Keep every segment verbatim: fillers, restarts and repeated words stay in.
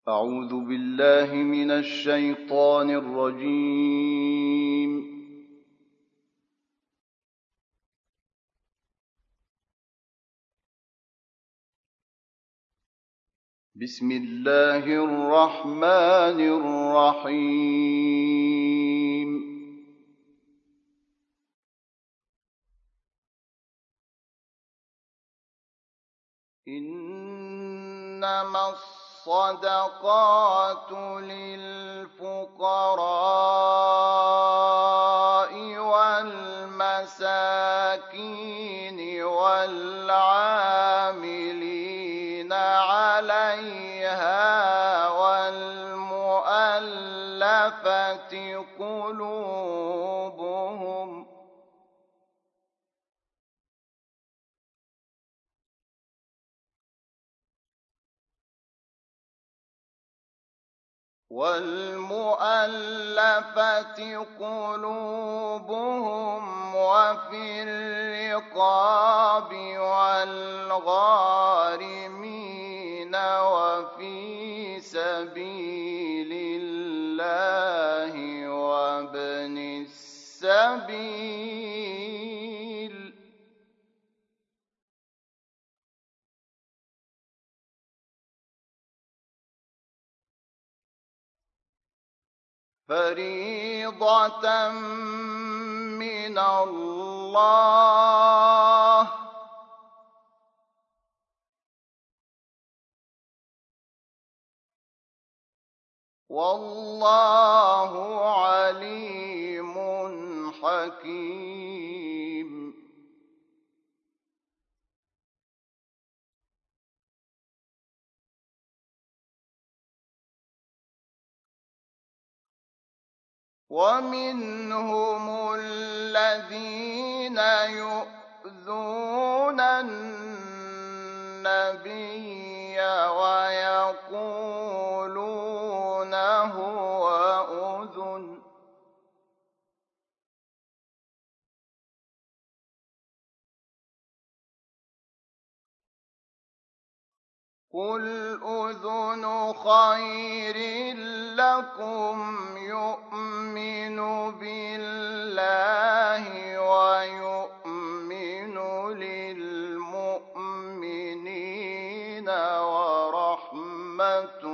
أعوذ بالله من الشيطان الرجيم. بسم الله الرحمن الرحيم. إنما الصدقات للفقراء والمساكين والعاملين عليها والمؤلفة قلوبهم والمؤلفة قلوبهم وفي الرقاب والغارمين وفي سبيل الله وابن السبيل فريضة من الله والله عليم حكيم. ومنهم الذين يؤذون النبي ويقولون هو أذن قل أذن خير لكم يؤمن بالله ويؤمن للمؤمنين ورحمة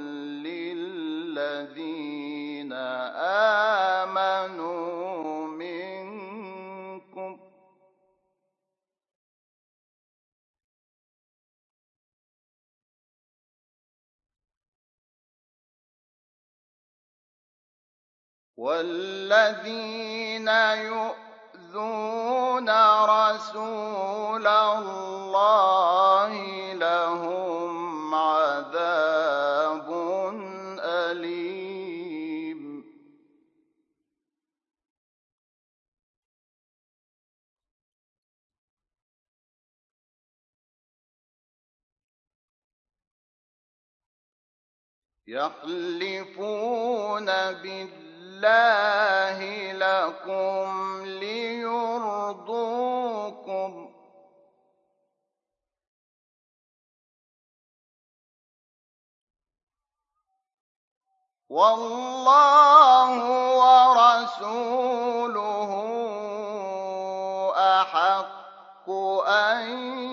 للذين آمنوا منكم والذين يؤذون رسول الله لهم عذاب أليم. يحلفون بالله الله لكم ليرضوكم والله ورسوله أحق أن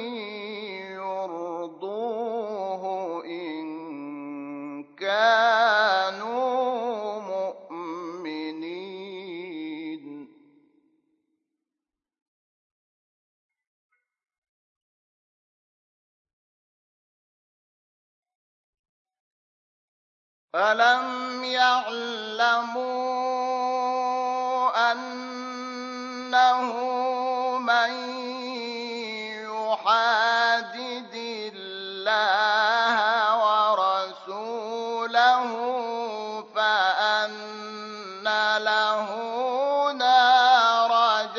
يرضوه إن كانوا ألم يعلموا أنه من يحادد الله ورسوله فأن له نار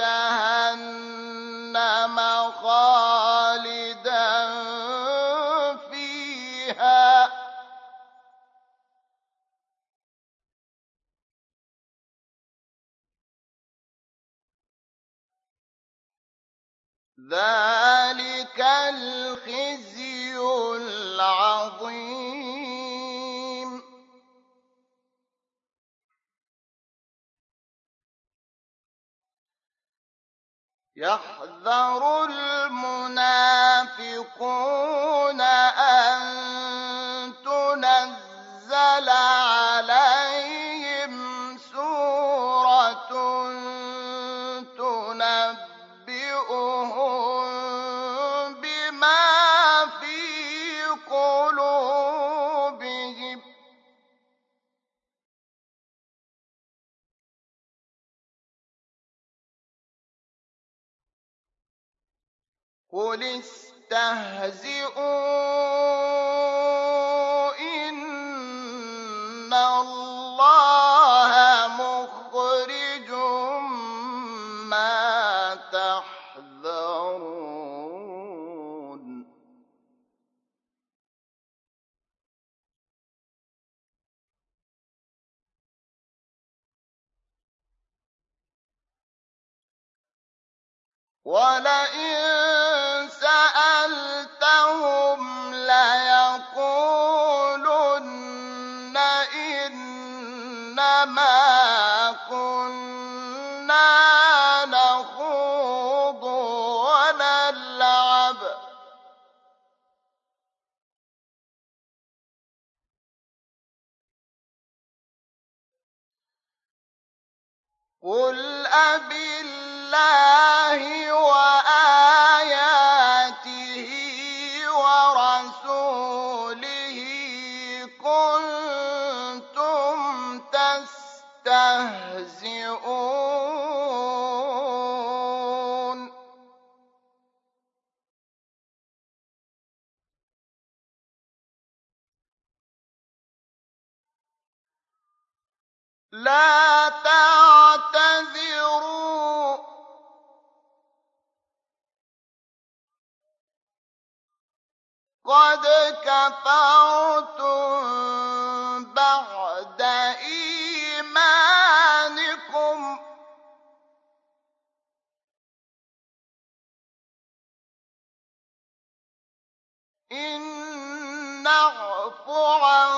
جهنم خالدا فيها ذلك الخزي العظيم. يحذر المنافقون أن تنزل عليهم سورة تنبئهم بما في قلوبهم قل استهزئوا إن الله مخرج ما تحذرون ولئن سألتهم ليقولن إنما كنا نخوض ونلعب قل أبالله وآياته ورسوله كنتم تستهزئون لا تعتذروا قد كفرتم بعد إيمانكم إن نعف عن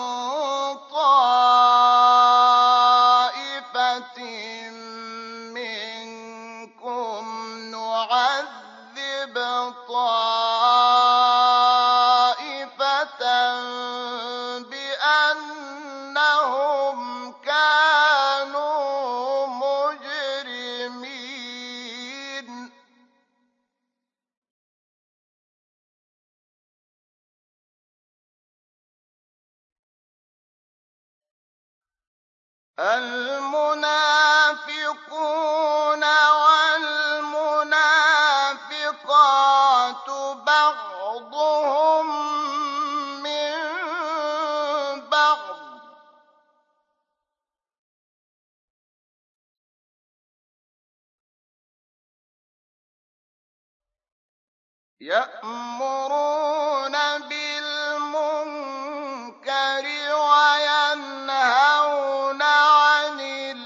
طائفة منكم نعذب طائفة بأنهم كانوا مجرمين المنافقون والمنافقات بعضهم من بعض يأمرون بالمنكر وينهون عن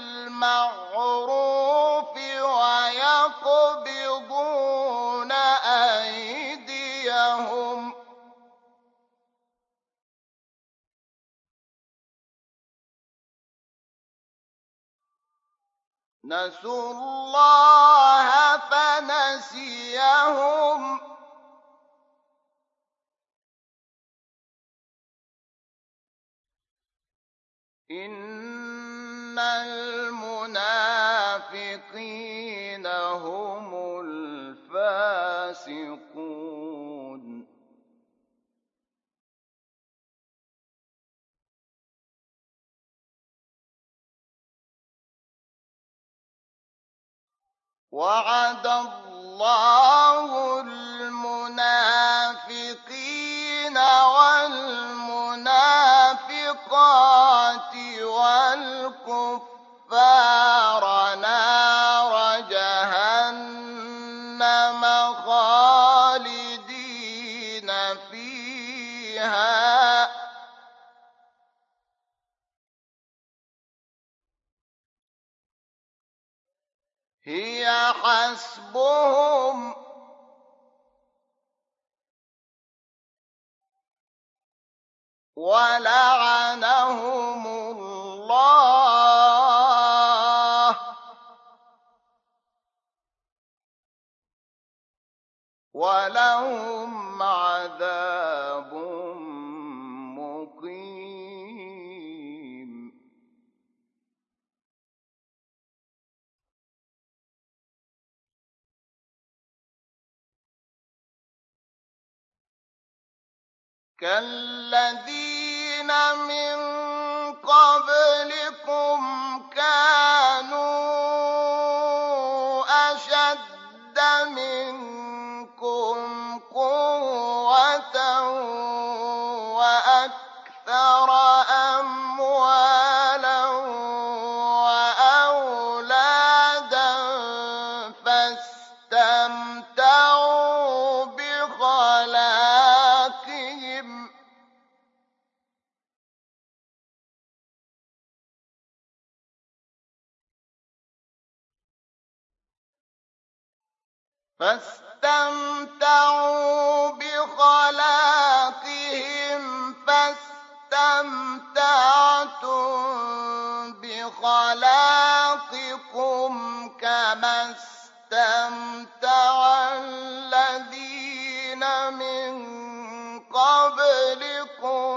المعروف ويقبضون أيديهم نسوا الله فنسيهم إن المنافقين هم الفاسقون وعد الله المنافقين والمنافقات والكفار نار جهنم خالدين فيها هي حسبهم ولعنهم الله كالذين من قبلكم كانوا أشد منكم قوة وأكثر أموالا وأولادا فاستمتعوا بخلاقهم فاستمتعوا بخلاقهم فاستمتعتم بخلاقكم كما استمتع الذين من قبلكم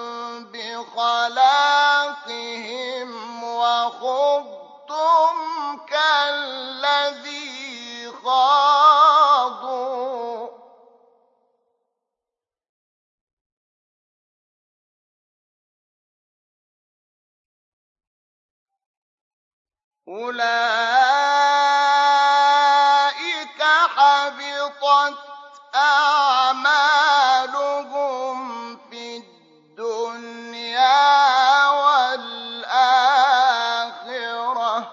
بخلاقهم وخضتم كالذي خاضوا أولئك حبطت أعمالهم في الدنيا والآخرة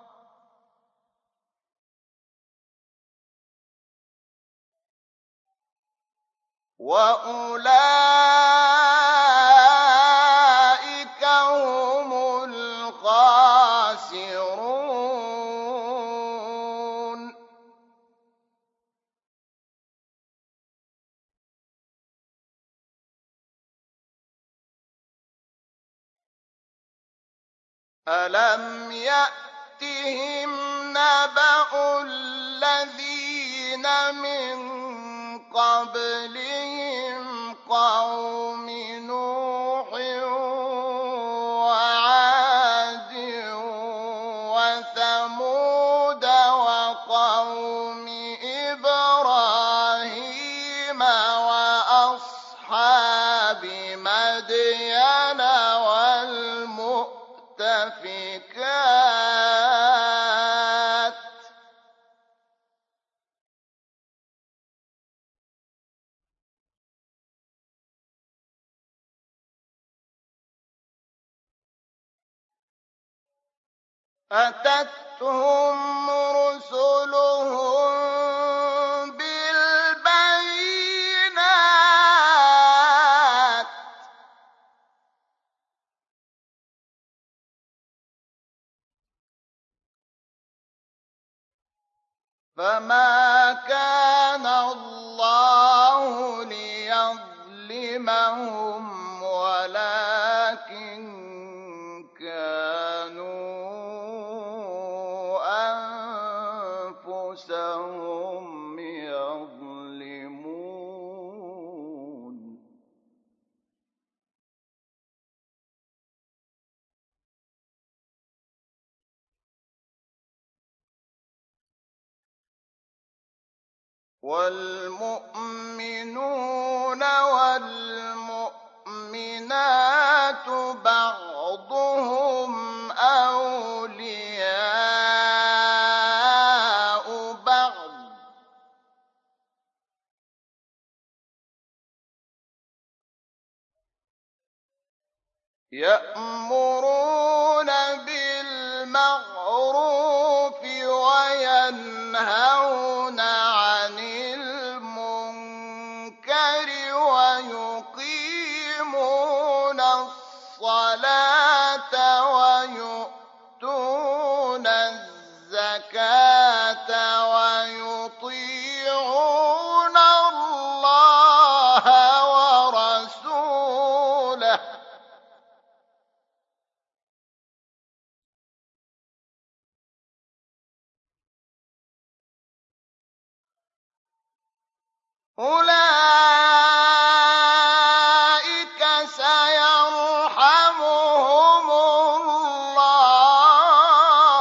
وأولئك هم الخاسرون ألم يأتهم نبأ الذين من قبلهم قوم نوح وعاد وثمود وقوم إبراهيم وأصحاب مدين والمؤتفكات أتتهم رسلهم بالبينات فما كان الله ليظلمهم ولكن كانوا أنفسهم يظلمون والمؤمنون والمؤمنات بعضهم أولياء بعض يأمرون بالمعروف وينهون عن المنكر ويقيمون الصلاة ويؤتون الزكاة ويطيعون الله ورسوله أولئك سيرحمهم الله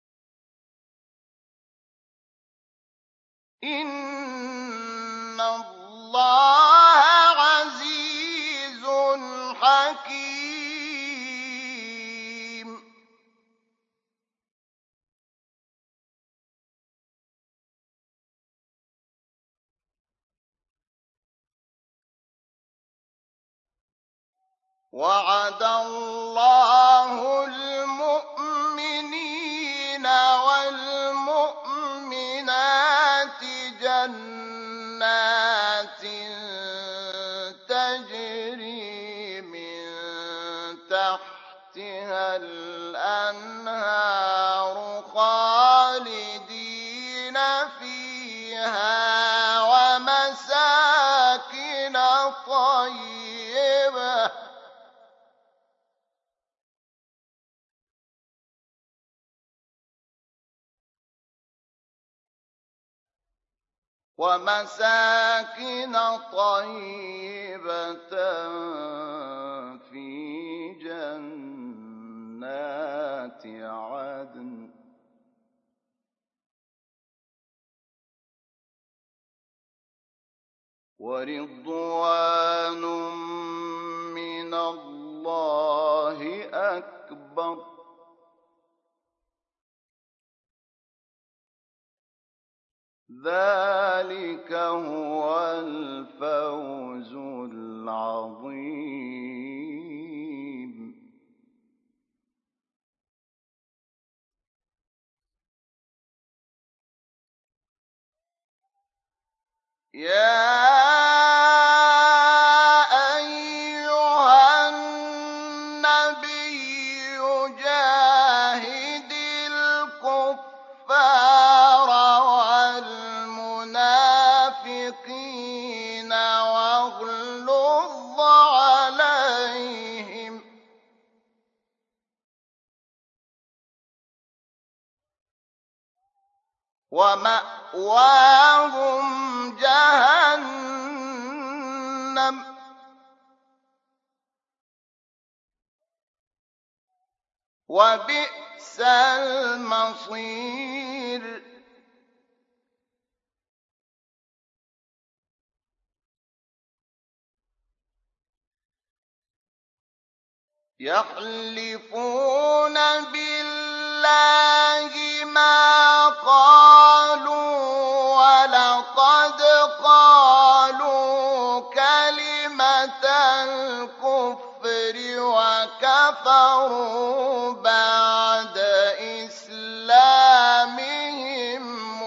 إن وعد الله المؤمنين والمؤمنات جنات تجري من تحتها الأنهار خالدين فيها ومساكن طيبة ومساكن طيبة في جنات عدن ورضوان من الله أكبر ذلك هو الفوز العظيم. يا أيها النبي جاهد الكفار والمنافقين واغلظ عليهم ومأواهم جهنم وبئس المصير. يحلفون بالله ما قالوا ولقد قالوا كلمة الكفر وكفروا بعد إسلامهم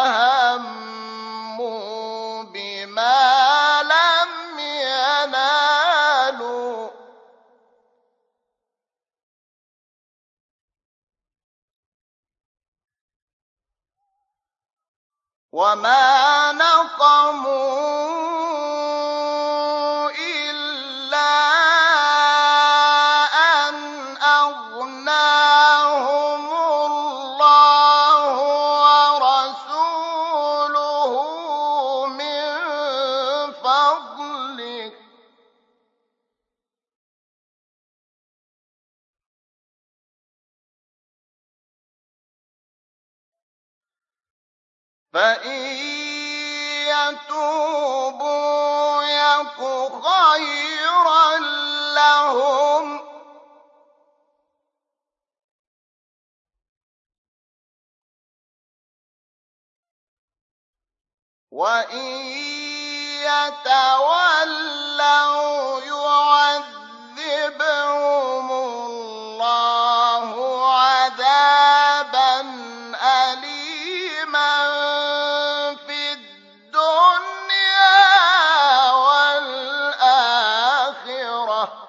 وهموا بما لم ينالوا وما نقموا إلا أن أغناهم الله ورسوله من فضله فإن يتوبوا يك خيرا لهم وإن يتولوا يعذبهم الله عذابا أليما في الدنيا والآخرة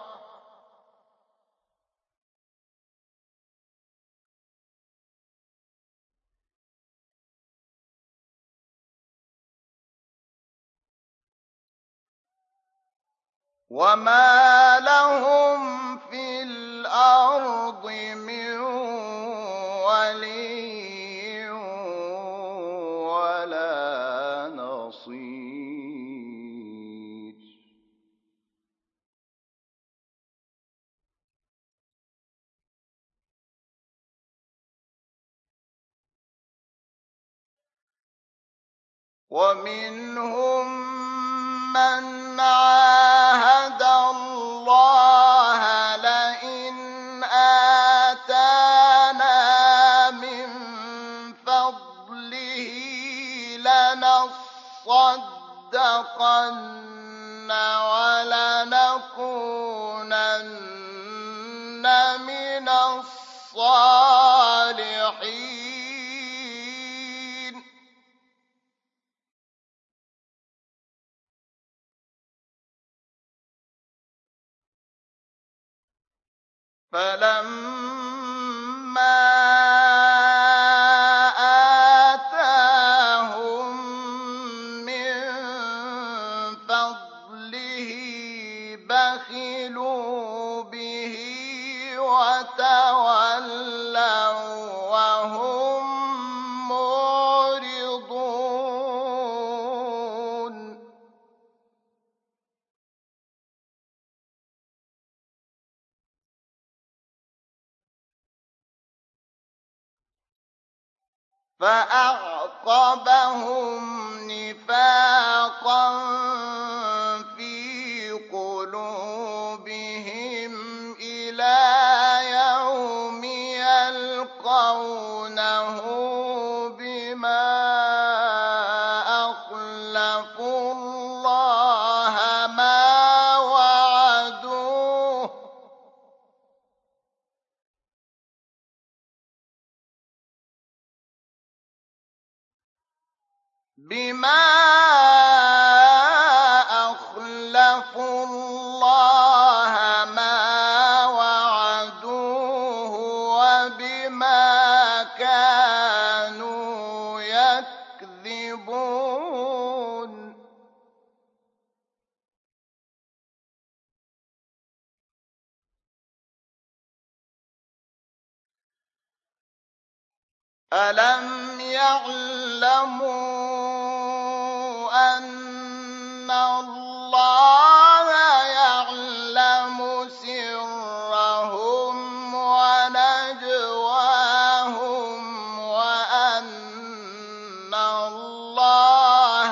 وما لهم في الأرض من ولي ولا نصير. ومنهم من عاهد الله لئن آتانا من فضله لنصدقن ولنكونن الصالحين. فلما آتاهم من فضله بخلوا به وتولوا وهم معرضون. فأعقبهم نفاقا في قلوبهم إلى يوم يلقونه بما أخلفوا الله ما وعدوه بما أخلفوا الله ما وعدوه وبما كانوا يكذبون. ألم يعلموا أن الله يعلم سرهم ونجواهم وأن الله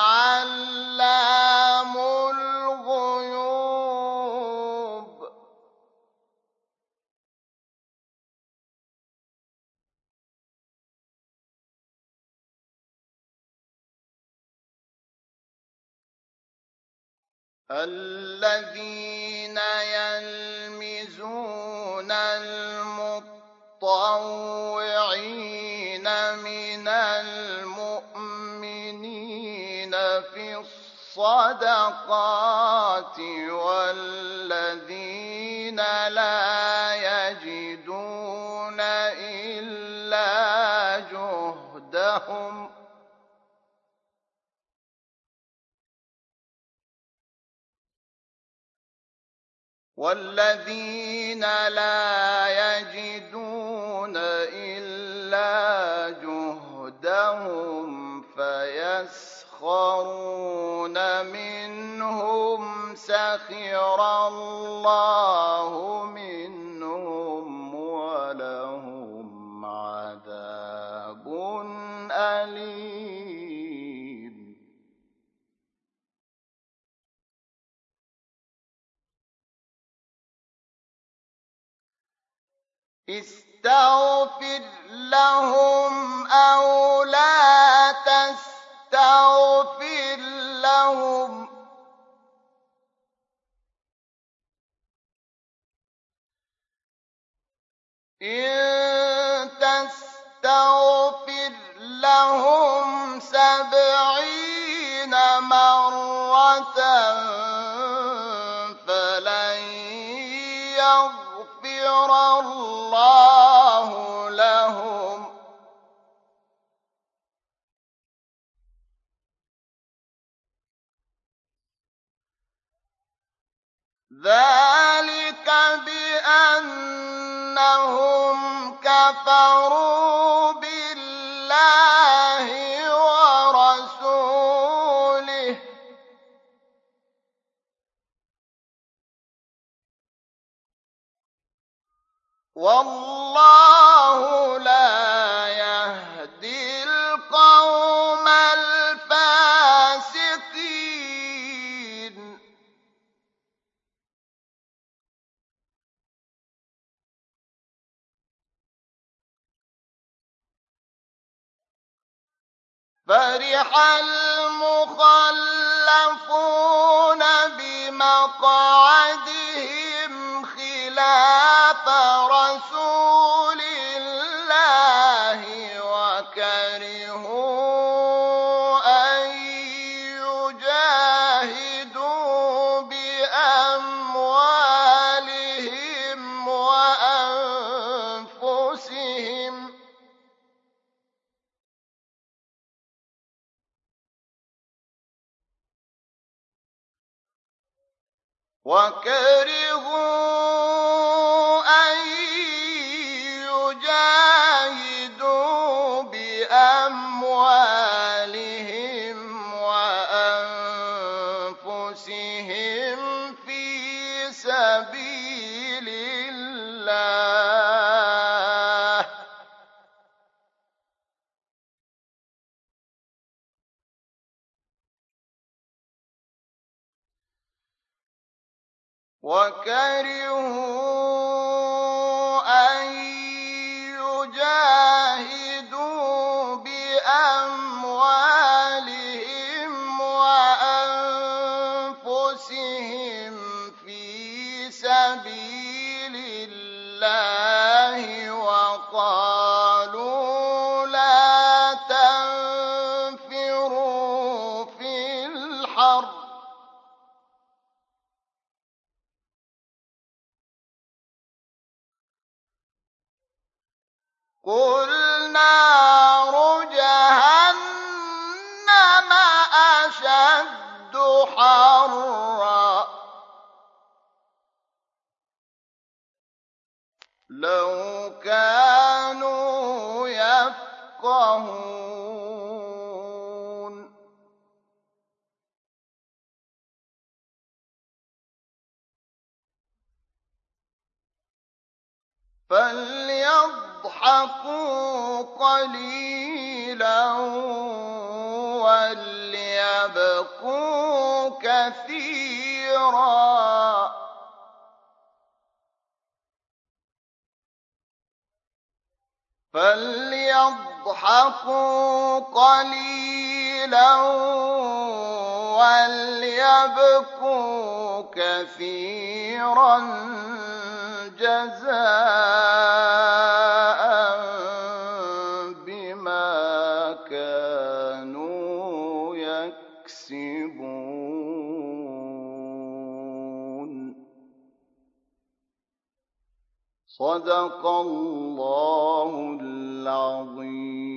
علام الغيوب. الذين يلمزون المطوعين من المؤمنين في الصدقات والذين لا يجدون إلا جهدهم والذين لا يجدون إلا جهدهم فيسخرون منهم سخر الله منهم ولهم عذاب أليم. استغفر لهم أو لا تستغفر لهم إن تستغفر لهم سبعين مرة فلن يغفر الله لهم ذلك بأنهم كفروا بالله ورسوله والله لا يهدي القوم الفاسقين. فرح المخلفون بمقعدهم خلاف رسول وكرهوا أن يجاهدوا بأموالهم وأنفسهم في سبيل الله وكرهوا أن يجاهدوا بأموالهم وأنفسهم في سبيل الله وقالوا لا تنفروا في الحرب قل نار جهنم أشد حرا لو كانوا يفقهون فليضحكوا قليلا وليبكوا كثيرا فليضحكوا قليلا وليبكوا كثيرا جزاء بما كانوا يكسبون صدق الله العظيم